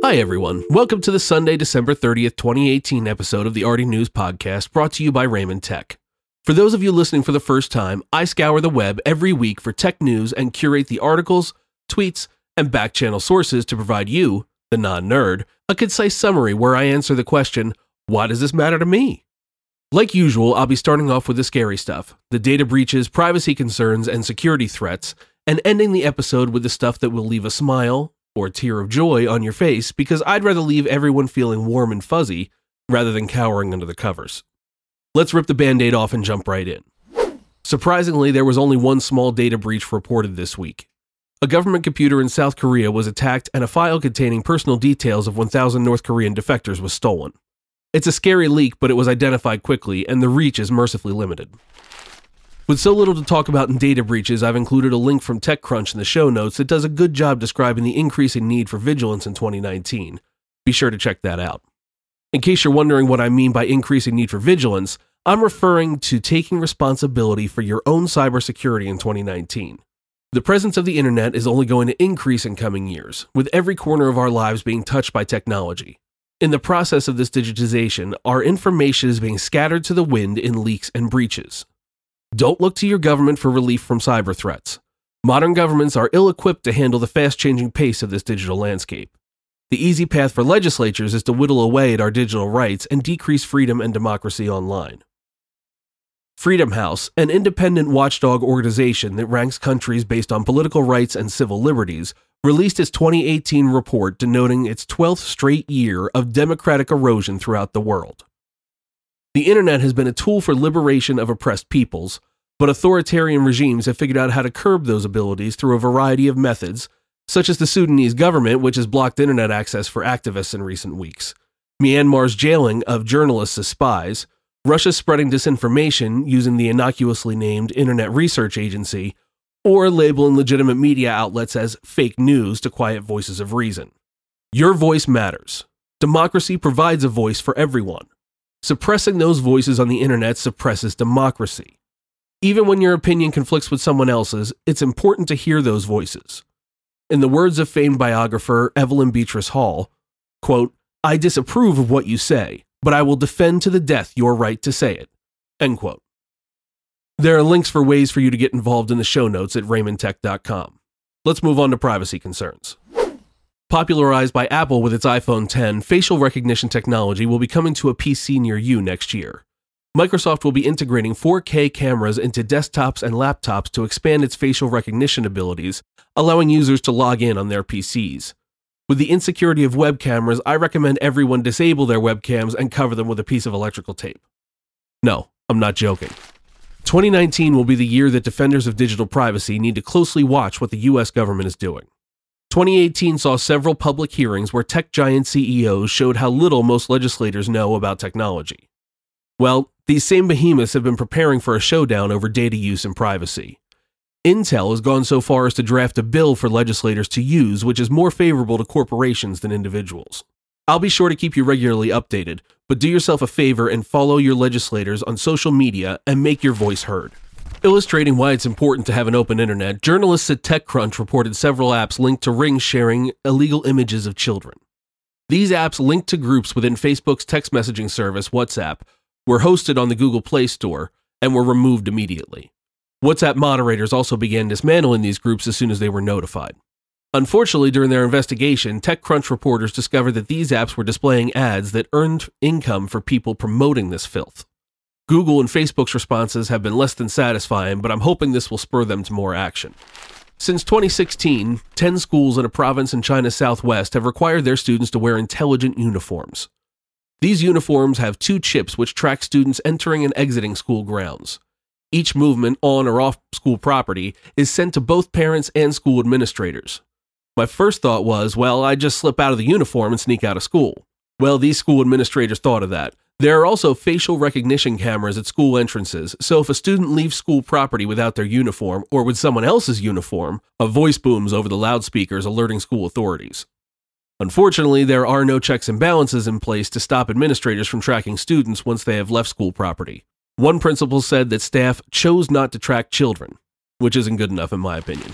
Hi everyone, welcome to the Sunday, December 30th, 2018 episode of the Arty News Podcast, brought to you by Raymond Tech. For those of you listening for the first time, I scour the web every week for tech news and curate the articles, tweets, and back-channel sources to provide you, the non-nerd, a concise summary where I answer the question, why does this matter to me? Like usual, I'll be starting off with the scary stuff, the data breaches, privacy concerns, and security threats, and ending the episode with the stuff that will leave a smile or a tear of joy on your face, because I'd rather leave everyone feeling warm and fuzzy rather than cowering under the covers. Let's rip the Band-Aid off and jump right in. Surprisingly, there was only one small data breach reported this week. A government computer in South Korea was attacked and a file containing personal details of 1,000 North Korean defectors was stolen. It's a scary leak, but it was identified quickly, and the reach is mercifully limited. With so little to talk about in data breaches, I've included a link from TechCrunch in the show notes that does a good job describing the increasing need for vigilance in 2019. Be sure to check that out. In case you're wondering what I mean by increasing need for vigilance, I'm referring to taking responsibility for your own cybersecurity in 2019. The presence of the internet is only going to increase in coming years, with every corner of our lives being touched by technology. In the process of this digitization, our information is being scattered to the wind in leaks and breaches. Don't look to your government for relief from cyber threats. Modern governments are ill-equipped to handle the fast-changing pace of this digital landscape. The easy path for legislatures is to whittle away at our digital rights and decrease freedom and democracy online. Freedom House, an independent watchdog organization that ranks countries based on political rights and civil liberties, released its 2018 report denoting its 12th straight year of democratic erosion throughout the world. The internet has been a tool for liberation of oppressed peoples, but authoritarian regimes have figured out how to curb those abilities through a variety of methods, such as the Sudanese government, which has blocked internet access for activists in recent weeks, Myanmar's jailing of journalists as spies, Russia's spreading disinformation using the innocuously named Internet Research Agency, or labeling legitimate media outlets as fake news to quiet voices of reason. Your voice matters. Democracy provides a voice for everyone. Suppressing those voices on the internet suppresses democracy. Even when your opinion conflicts with someone else's, it's important to hear those voices. In the words of famed biographer Evelyn Beatrice Hall, quote, "I disapprove of what you say, but I will defend to the death your right to say it." End quote. There are links for ways for you to get involved in the show notes at raymondtech.com. Let's move on to privacy concerns. Popularized by Apple with its iPhone X, facial recognition technology will be coming to a PC near you next year. Microsoft will be integrating 4K cameras into desktops and laptops to expand its facial recognition abilities, allowing users to log in on their PCs. With the insecurity of web cameras, I recommend everyone disable their webcams and cover them with a piece of electrical tape. No, I'm not joking. 2019 will be the year that defenders of digital privacy need to closely watch what the US government is doing. 2018 saw several public hearings where tech giant CEOs showed how little most legislators know about technology. Well, these same behemoths have been preparing for a showdown over data use and privacy. Intel has gone so far as to draft a bill for legislators to use, which is more favorable to corporations than individuals. I'll be sure to keep you regularly updated, but do yourself a favor and follow your legislators on social media and make your voice heard. Illustrating why it's important to have an open internet, journalists at TechCrunch reported several apps linked to rings sharing illegal images of children. These apps linked to groups within Facebook's text messaging service, WhatsApp, were hosted on the Google Play Store and were removed immediately. WhatsApp moderators also began dismantling these groups as soon as they were notified. Unfortunately, during their investigation, TechCrunch reporters discovered that these apps were displaying ads that earned income for people promoting this filth. Google and Facebook's responses have been less than satisfying, but I'm hoping this will spur them to more action. Since 2016, 10 schools in a province in China's southwest have required their students to wear intelligent uniforms. These uniforms have 2 chips which track students entering and exiting school grounds. Each movement on or off school property is sent to both parents and school administrators. My first thought was, well, I'd just slip out of the uniform and sneak out of school. Well, these school administrators thought of that. There are also facial recognition cameras at school entrances, so if a student leaves school property without their uniform or with someone else's uniform, a voice booms over the loudspeakers alerting school authorities. Unfortunately, there are no checks and balances in place to stop administrators from tracking students once they have left school property. One principal said that staff chose not to track children, which isn't good enough in my opinion.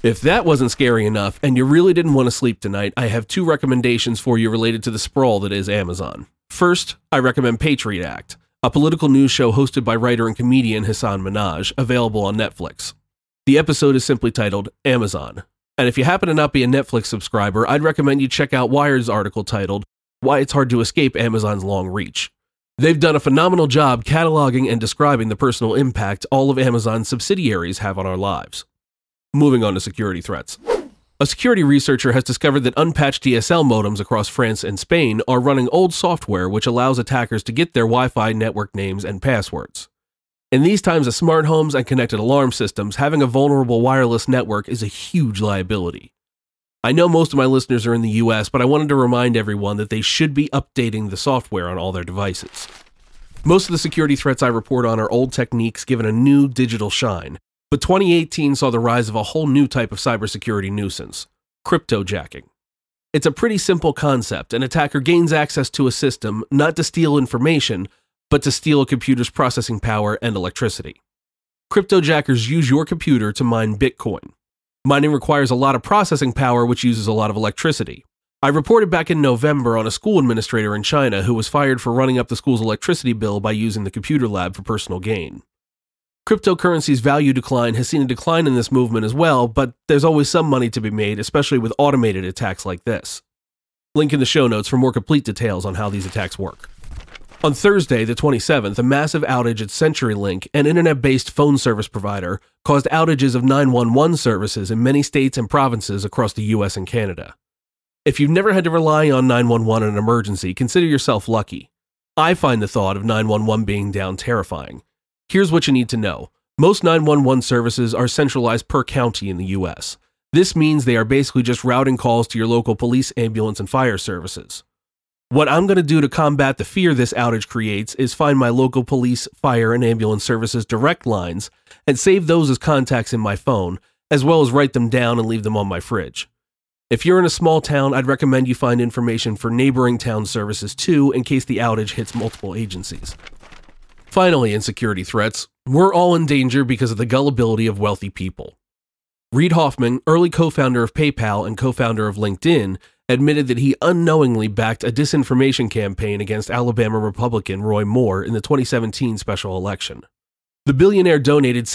If that wasn't scary enough, and you really didn't want to sleep tonight, I have 2 recommendations for you related to the sprawl that is Amazon. First, I recommend Patriot Act, a political news show hosted by writer and comedian Hasan Minhaj, available on Netflix. The episode is simply titled Amazon. And if you happen to not be a Netflix subscriber, I'd recommend you check out Wired's article titled Why It's Hard to Escape Amazon's Long Reach. They've done a phenomenal job cataloging and describing the personal impact all of Amazon's subsidiaries have on our lives. Moving on to security threats. A security researcher has discovered that unpatched DSL modems across France and Spain are running old software which allows attackers to get their Wi-Fi network names and passwords. In these times of smart homes and connected alarm systems, having a vulnerable wireless network is a huge liability. I know most of my listeners are in the US, but I wanted to remind everyone that they should be updating the software on all their devices. Most of the security threats I report on are old techniques given a new digital shine. But 2018 saw the rise of a whole new type of cybersecurity nuisance, cryptojacking. It's a pretty simple concept. An attacker gains access to a system not to steal information, but to steal a computer's processing power and electricity. Cryptojackers use your computer to mine Bitcoin. Mining requires a lot of processing power, which uses a lot of electricity. I reported back in November on a school administrator in China who was fired for running up the school's electricity bill by using the computer lab for personal gain. Cryptocurrency's value decline has seen a decline in this movement as well, but there's always some money to be made, especially with automated attacks like this. Link in the show notes for more complete details on how these attacks work. On Thursday, the 27th, a massive outage at CenturyLink, an internet-based phone service provider, caused outages of 911 services in many states and provinces across the US and Canada. If you've never had to rely on 911 in an emergency, consider yourself lucky. I find the thought of 911 being down terrifying. Here's what you need to know. Most 911 services are centralized per county in the US. This means they are basically just routing calls to your local police, ambulance, and fire services. What I'm going to do to combat the fear this outage creates is find my local police, fire, and ambulance services direct lines and save those as contacts in my phone, as well as write them down and leave them on my fridge. If you're in a small town, I'd recommend you find information for neighboring town services too in case the outage hits multiple agencies. Finally, in security threats, we're all in danger because of the gullibility of wealthy people. Reid Hoffman, early co-founder of PayPal and co-founder of LinkedIn, admitted that he unknowingly backed a disinformation campaign against Alabama Republican Roy Moore in the 2017 special election. The billionaire donated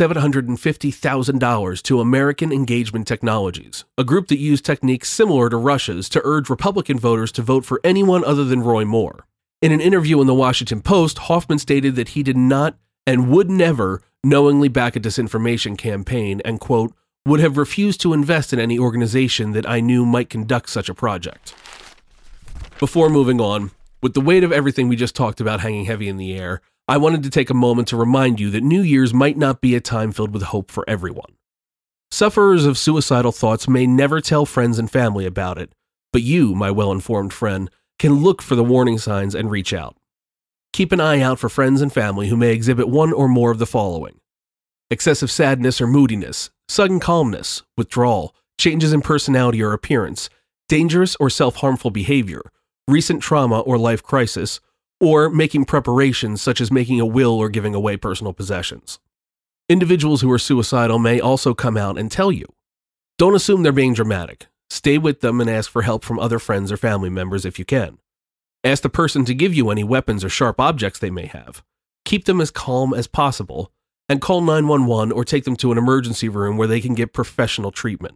$750,000 to American Engagement Technologies, a group that used techniques similar to Russia's to urge Republican voters to vote for anyone other than Roy Moore. In an interview in the Washington Post, Hoffman stated that he did not and would never knowingly back a disinformation campaign and, quote, would have refused to invest in any organization that I knew might conduct such a project. Before moving on, with the weight of everything we just talked about hanging heavy in the air, I wanted to take a moment to remind you that New Year's might not be a time filled with hope for everyone. Sufferers of suicidal thoughts may never tell friends and family about it, but you, my well-informed friend, can look for the warning signs and reach out. Keep an eye out for friends and family who may exhibit one or more of the following: excessive sadness or moodiness, sudden calmness, withdrawal, changes in personality or appearance, dangerous or self-harmful behavior, recent trauma or life crisis, or making preparations such as making a will or giving away personal possessions. Individuals who are suicidal may also come out and tell you. Don't assume they're being dramatic. Stay with them and ask for help from other friends or family members if you can. Ask the person to give you any weapons or sharp objects they may have. Keep them as calm as possible, and call 911 or take them to an emergency room where they can get professional treatment.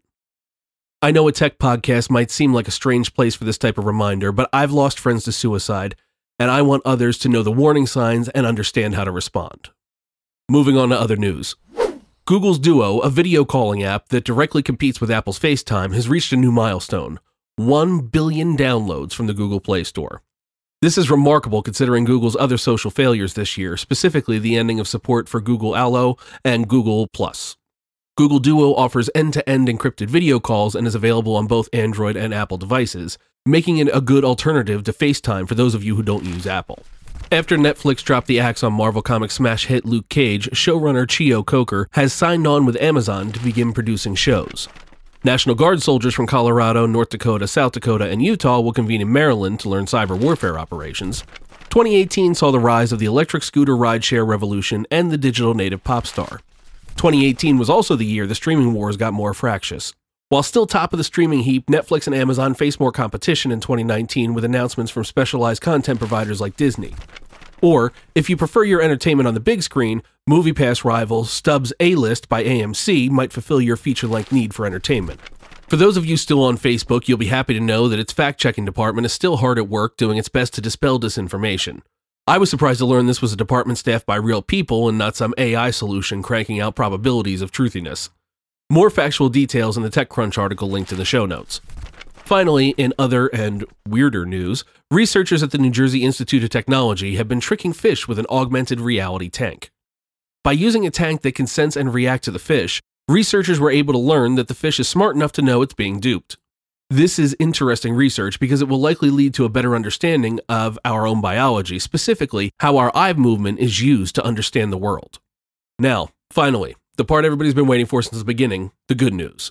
I know a tech podcast might seem like a strange place for this type of reminder, but I've lost friends to suicide, and I want others to know the warning signs and understand how to respond. Moving on to other news. Google's Duo, a video calling app that directly competes with Apple's FaceTime, has reached a new milestone: 1 billion downloads from the Google Play Store. This is remarkable considering Google's other social failures this year, specifically the ending of support for Google Allo and Google+. Google Duo offers end-to-end encrypted video calls and is available on both Android and Apple devices, making it a good alternative to FaceTime for those of you who don't use Apple. After Netflix dropped the axe on Marvel Comics smash hit Luke Cage, showrunner Chio Coker has signed on with Amazon to begin producing shows. National Guard soldiers from Colorado, North Dakota, South Dakota, and Utah will convene in Maryland to learn cyber warfare operations. 2018 saw the rise of the electric scooter rideshare revolution and the digital native pop star. 2018 was also the year the streaming wars got more fractious. While still top of the streaming heap, Netflix and Amazon face more competition in 2019 with announcements from specialized content providers like Disney. Or, if you prefer your entertainment on the big screen, MoviePass rival Stubbs A-List by AMC might fulfill your feature-length need for entertainment. For those of you still on Facebook, you'll be happy to know that its fact-checking department is still hard at work doing its best to dispel disinformation. I was surprised to learn this was a department staffed by real people and not some AI solution cranking out probabilities of truthiness. More factual details in the TechCrunch article linked in the show notes. Finally, in other and weirder news, researchers at the New Jersey Institute of Technology have been tricking fish with an augmented reality tank. By using a tank that can sense and react to the fish, researchers were able to learn that the fish is smart enough to know it's being duped. This is interesting research because it will likely lead to a better understanding of our own biology, specifically how our eye movement is used to understand the world. Now, finally, the part everybody's been waiting for since the beginning, the good news.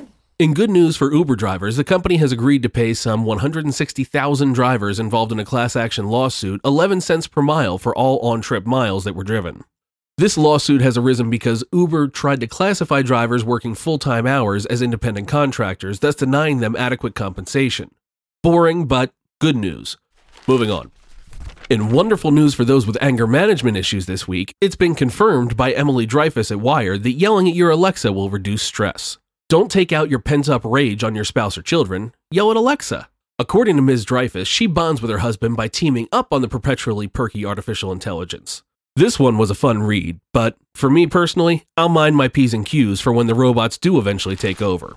In good news for Uber drivers, the company has agreed to pay some 160,000 drivers involved in a class action lawsuit 11 cents per mile for all on-trip miles that were driven. This lawsuit has arisen because Uber tried to classify drivers working full-time hours as independent contractors, thus denying them adequate compensation. Boring, but good news. Moving on. In wonderful news for those with anger management issues this week, it's been confirmed by Emily Dreyfus at Wired that yelling at your Alexa will reduce stress. Don't take out your pent-up rage on your spouse or children, yell at Alexa. According to Ms. Dreyfus, she bonds with her husband by teaming up on the perpetually perky artificial intelligence. This one was a fun read, but for me personally, I'll mind my P's and Q's for when the robots do eventually take over.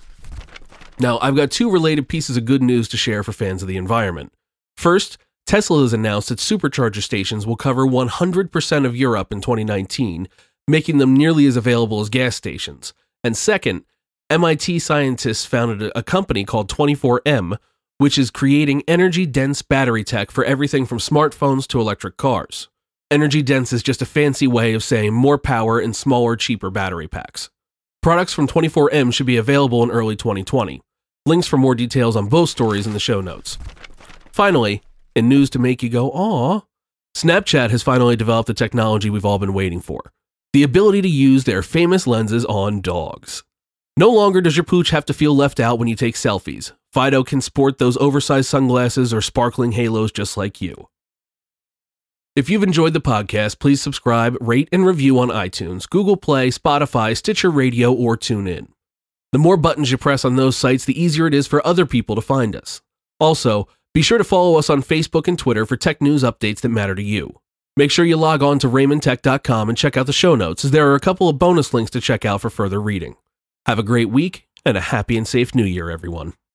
Now, I've got two related pieces of good news to share for fans of the environment. First, Tesla has announced that supercharger stations will cover 100% of Europe in 2019, making them nearly as available as gas stations. And second, MIT scientists founded a company called 24M, which is creating energy-dense battery tech for everything from smartphones to electric cars. Energy dense is just a fancy way of saying more power in smaller, cheaper battery packs. Products from 24M should be available in early 2020. Links for more details on both stories in the show notes. Finally, in news to make you go, aww, Snapchat has finally developed the technology we've all been waiting for. The ability to use their famous lenses on dogs. No longer does your pooch have to feel left out when you take selfies. Fido can sport those oversized sunglasses or sparkling halos just like you. If you've enjoyed the podcast, please subscribe, rate, and review on iTunes, Google Play, Spotify, Stitcher Radio, or TuneIn. The more buttons you press on those sites, the easier it is for other people to find us. Also, be sure to follow us on Facebook and Twitter for tech news updates that matter to you. Make sure you log on to RaymondTech.com and check out the show notes, as there are a couple of bonus links to check out for further reading. Have a great week, and a happy and safe New Year, everyone.